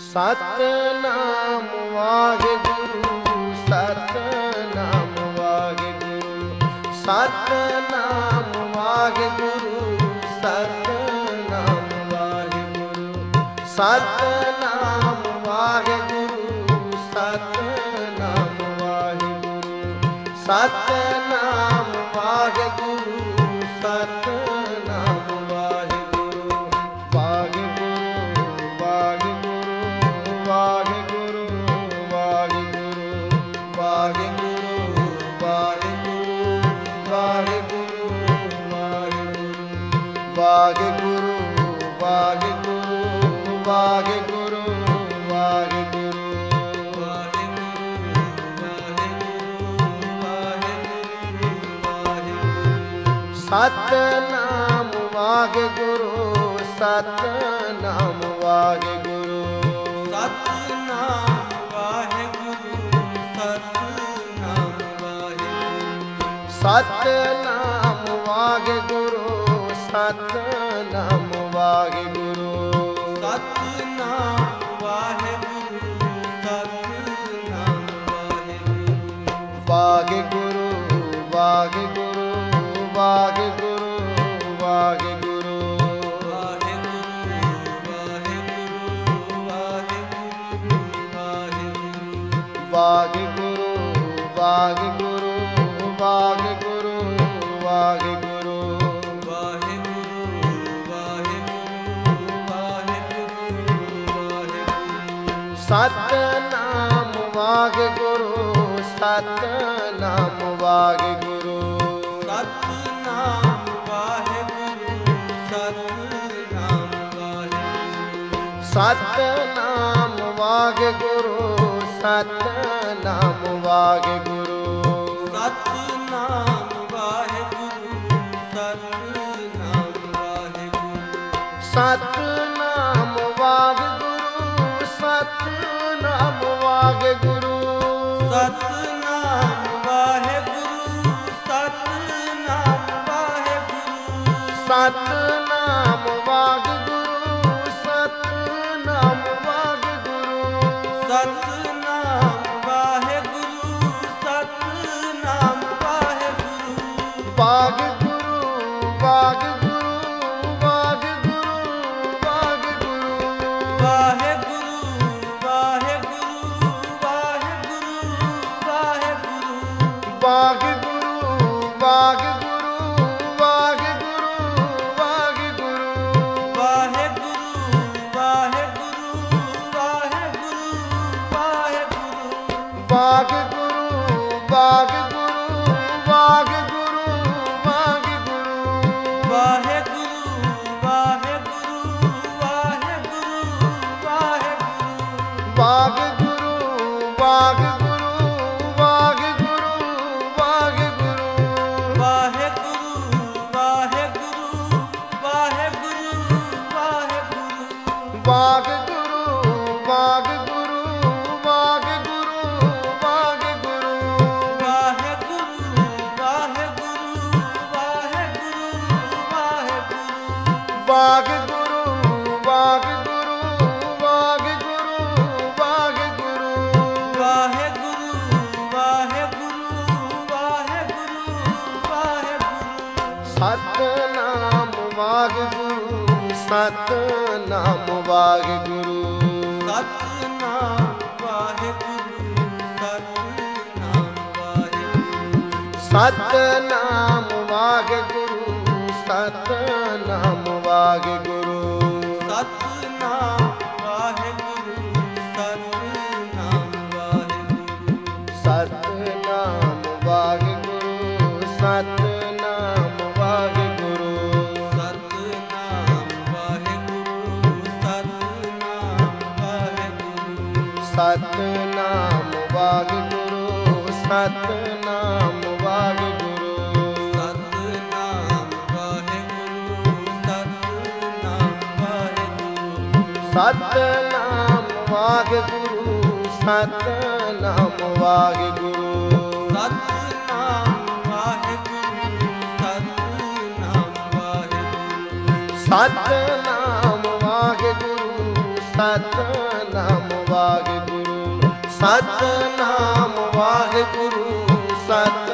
Satnam Waheguru Satnam Waheguru Satnam Waheguru Satnam Waheguru Satnam Waheguru Satnam Waheguru Satnam Waheguru Satnam Waheguru Waheguru Waheguru Waheguru Waheguru Waheguru Waheguru Waheguru Waheguru Satnam Waheguru Satnam Waheguru Satnam Waheguru Satnam Waheguru Satnam Waheguru Satnam Waheguru Satnam Waheguru Satnam Waheguru Waheguru Waheguru Waheguru Waheguru Waheguru Waheguru Waheguru Satnam Waheguru Satnam Waheguru Satnam Waheguru Satnam Waheguru Satnam Waheguru Satnam Waheguru Satnam Waheguru Satnam Waheguru Satnam Waheguru Satnam Waheguru Satnam Waheguru Satnam Waheguru Satnam Waheguru Satnam Waheguru Satnam Waheguru Satnam Waheguru Waheguru Waheguru Waheguru Waheguru Waheguru Satnam Waheguru Satnam Waheguru Satnam Waheguru Satnam Waheguru Satnam Waheguru Satnam Waheguru Satnam Waheguru Satnam Waheguru Satnam Waheguru Satnam Waheguru Satnam Waheguru Satnam Waheguru Satnam Waheguru Satnam Waheguru Satnam Waheguru Satnam Waheguru Satnam Waheguru Satnam Waheguru Satnam Waheguru Satnam